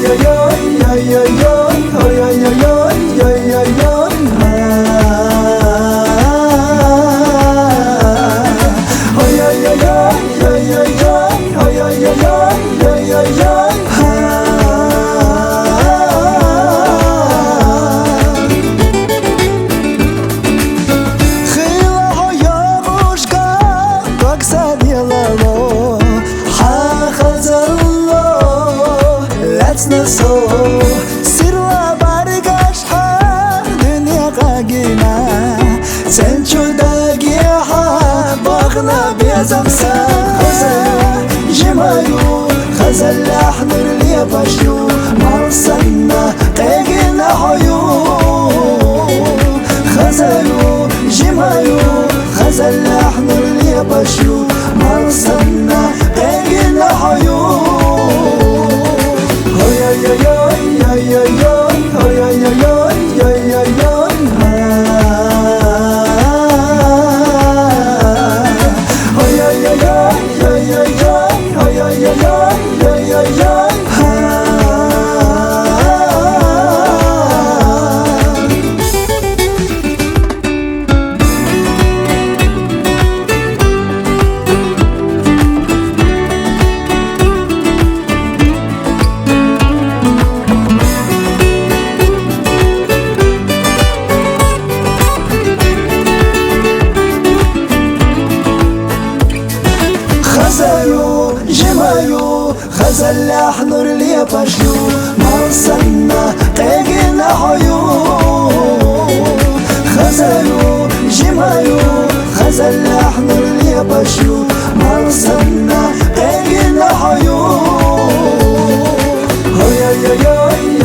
Sirla bargashha dünya qagina sen chudagi ha bag'la bezamsa jimayu khazal ahnur li bashu marsanna tagina hayu khazalu jimayu khazal ahnur li bashu marsanna tagina hayu خزل احنر لي بشو مرسلنا تاجنا عيون خزلوا جمايو خزل احنر لي بشو مرسلنا تاجنا عيون هيا يا يا